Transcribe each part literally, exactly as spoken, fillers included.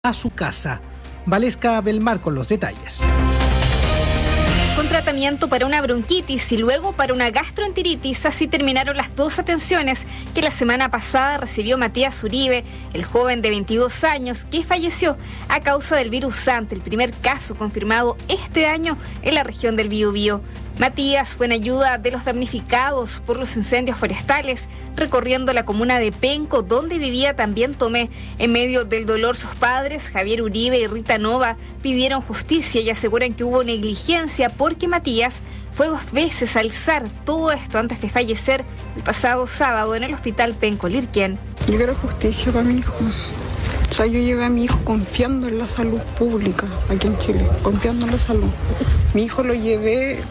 a su casa. Valesca Belmar con los detalles. Con tratamiento para una bronquitis y luego para una gastroenteritis, así terminaron las dos atenciones que la semana pasada recibió Matías Uribe, el joven de veintidós años que falleció a causa del virus SANT, el primer caso confirmado este año en la región del Biobío. Matías fue en ayuda de los damnificados por los incendios forestales, recorriendo la comuna de Penco, donde vivía también Tomé. En medio del dolor, sus padres, Javier Uribe y Rita Nova, pidieron justicia y aseguran que hubo negligencia porque Matías fue dos veces a alzar todo esto antes de fallecer el pasado sábado en el hospital Penco Lirquén. Yo quiero justicia para mi hijo. O sea, yo llevé a mi hijo confiando en la salud pública aquí en Chile, confiando en la salud. Mi hijo lo llevé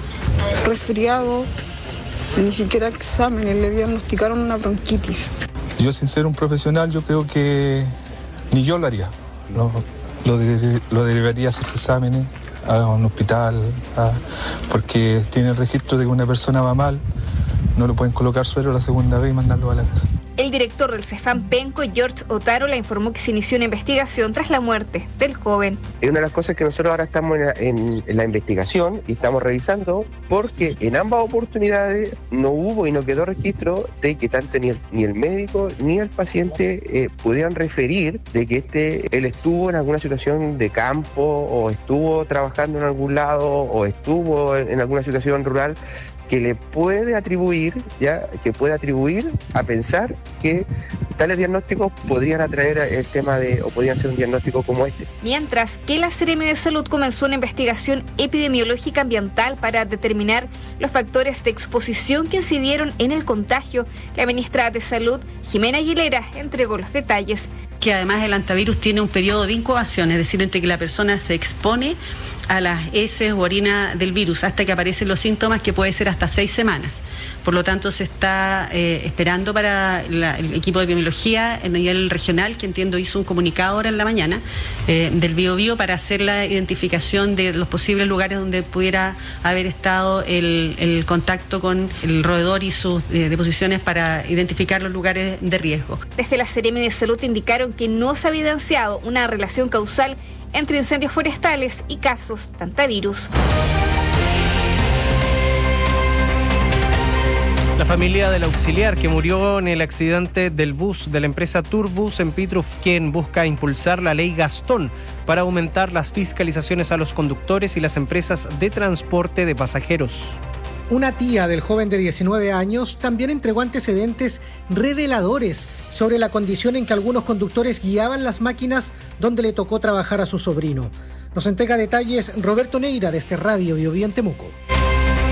resfriado, ni siquiera exámenes, le diagnosticaron una bronquitis. Yo, sin ser un profesional, yo creo que ni yo lo haría. No, lo, de, lo derivaría a hacer exámenes a un hospital, a, porque tiene el registro de que una persona va mal, no lo pueden colocar suero la segunda vez y mandarlo a la casa. El director del CEFAM Penco, George Otárola, informó que se inició una investigación tras la muerte del joven. Es una de las cosas que nosotros ahora estamos en la, en, en la investigación y estamos revisando, porque en ambas oportunidades no hubo y no quedó registro de que tanto ni el, ni el médico ni el paciente eh, pudieran referir de que este, él estuvo en alguna situación de campo o estuvo trabajando en algún lado o estuvo en, en alguna situación rural que le puede atribuir, ya, que puede atribuir a pensar que tales diagnósticos podrían atraer el tema de, o podrían ser un diagnóstico como este. Mientras que la Seremi de Salud comenzó una investigación epidemiológica ambiental para determinar los factores de exposición que incidieron en el contagio, la ministra de Salud, Jimena Aguilera, entregó los detalles. Que además el antivirus tiene un periodo de incubación, es decir, entre que la persona se expone a las heces o orina del virus hasta que aparecen los síntomas, que puede ser hasta seis semanas. Por lo tanto, se está eh, esperando para la, el equipo de epidemiología en nivel regional, que entiendo hizo un comunicado ahora en la mañana, eh, del Biobío, para hacer la identificación de los posibles lugares donde pudiera haber estado el, el contacto con el roedor y sus eh, deposiciones, para identificar los lugares de riesgo. Desde la Seremi de Salud indicaron que no se ha evidenciado una relación causal entre incendios forestales y casos de antivirus. La familia del auxiliar que murió en el accidente del bus de la empresa Turbus en Pitrufquén busca impulsar la ley Gastón para aumentar las fiscalizaciones a los conductores y las empresas de transporte de pasajeros. Una tía del joven de diecinueve años también entregó antecedentes reveladores sobre la condición en que algunos conductores guiaban las máquinas donde le tocó trabajar a su sobrino. Nos entrega detalles Roberto Neira desde Radio Biobío en Temuco.